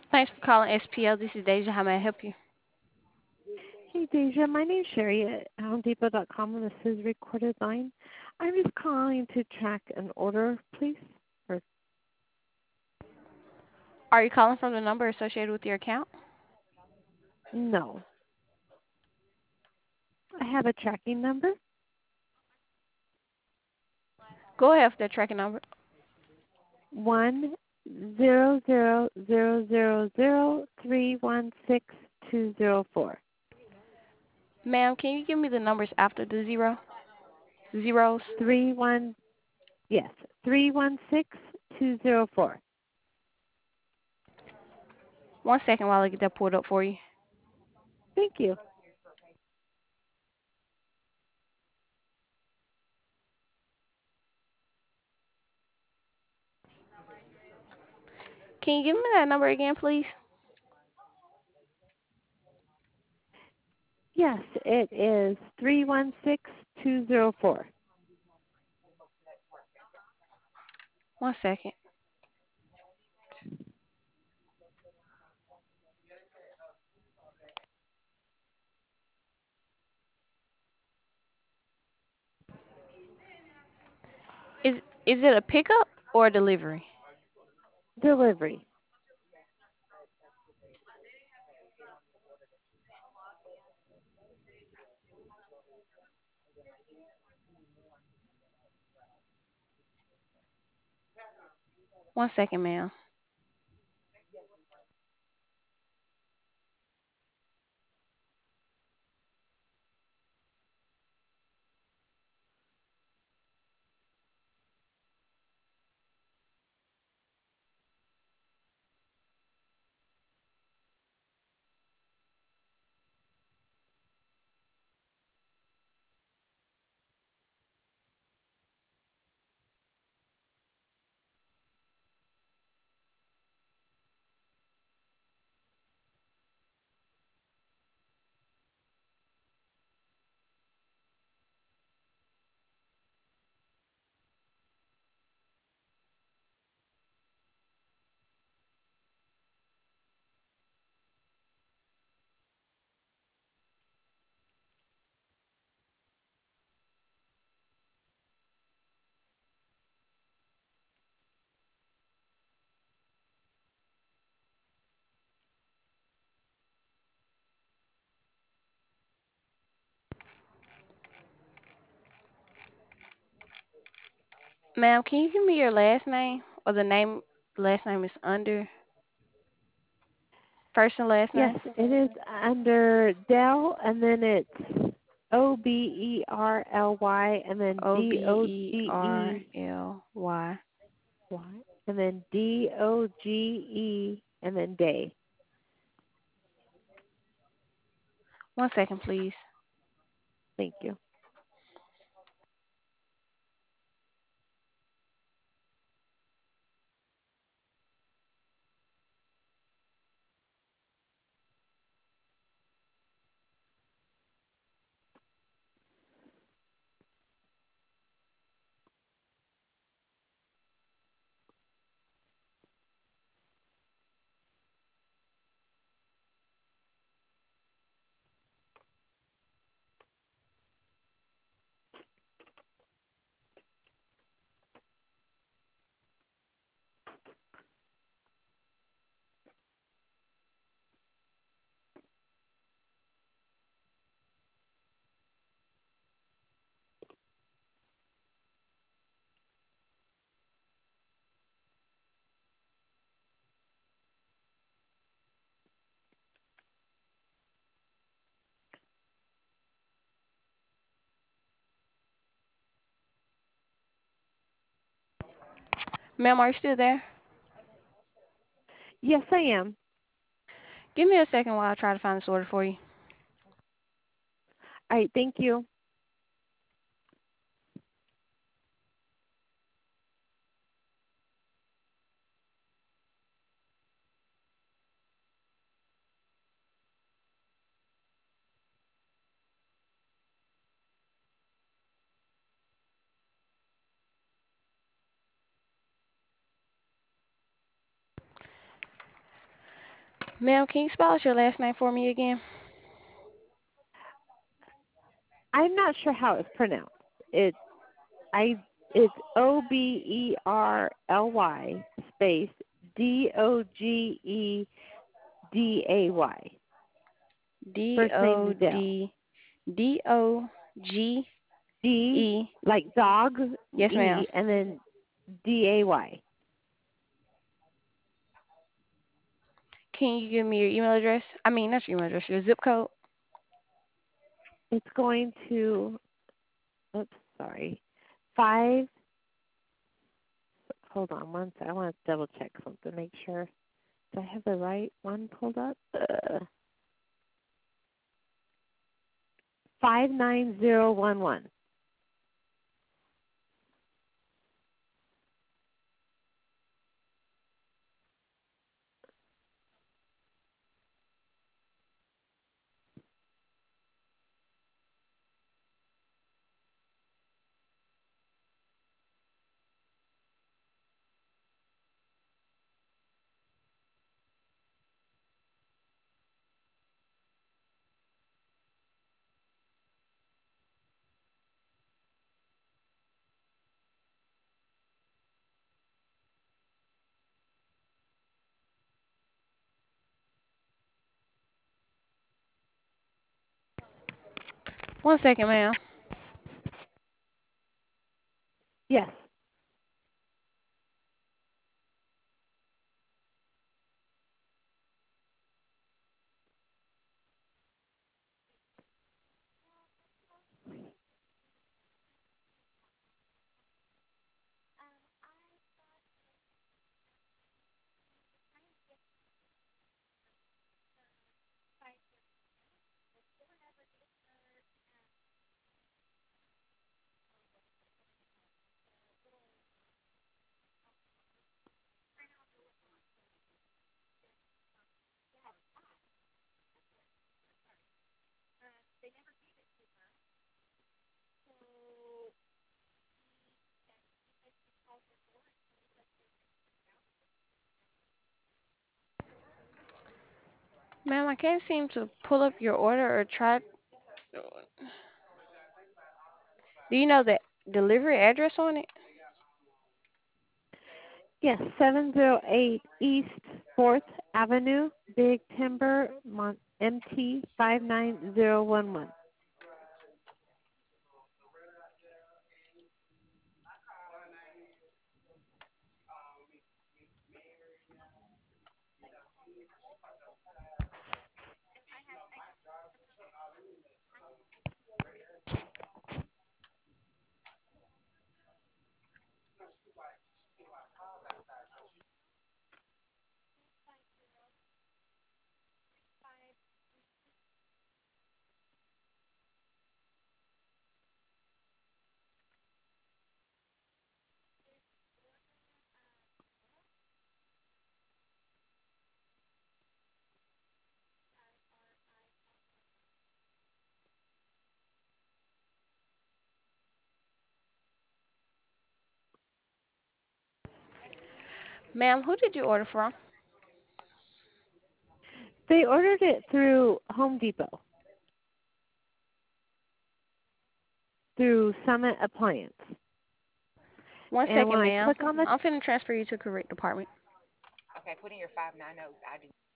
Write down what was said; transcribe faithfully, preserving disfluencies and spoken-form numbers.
Thanks for calling S P L. This is Deja. How may I help you? Hey, Deja. My name's Sherry at Home Depot dot com, and this is recorded line. I was calling to track an order, please. Or Are you calling from the number associated with your account? no, I have a tracking number. Go ahead with the tracking number. One zero zero zero zero zero three one six two zero four. Ma'am, can you give me the numbers after the zero? Zeros? Three one yes, three one six two zero four. One second while I get that pulled up for you. Thank you. Can you give me that number again, please? Yes, it is three one six two zero four. One second. Is is it a pickup or a delivery? Delivery. One second, ma'am. Ma'am, can you give me your last name or the name last name is under? First and last Yes, name? it is under Dell, and then it's O B E R L Y, and then O B D O E G R E L Y. Y, and then D O G E, and then Day. One second, please. Thank you. Ma'am, are you still there? Yes, I am. Give me a second while I try to find this order for you. All right, thank you. Ma'am, can you spell out your last name for me again? I'm not sure how it's pronounced. It I it's O B E R L Y space D O G E D A Y. D First O name's Dell. D D O G D E. like dog Yes, ma'am. E and then D A Y. Can you give me your email address? I mean, not your email address, your zip code. It's going to oops, sorry. Five hold on one sec. I want to double check something, make sure. Do I have the right one pulled up? Uh, five nine zero one one. One second, ma'am. Yes. Ma'am, I can't seem to pull up your order or try. Do you know the delivery address on it? Yes, seven oh eight East fourth Avenue, Big Timber, Mon- M T five nine zero one one. Ma'am, who did you order from? They ordered it through Home Depot, through Summit Appliance. One And when second, I ma'am. click on the I'm finna transfer you to correct department.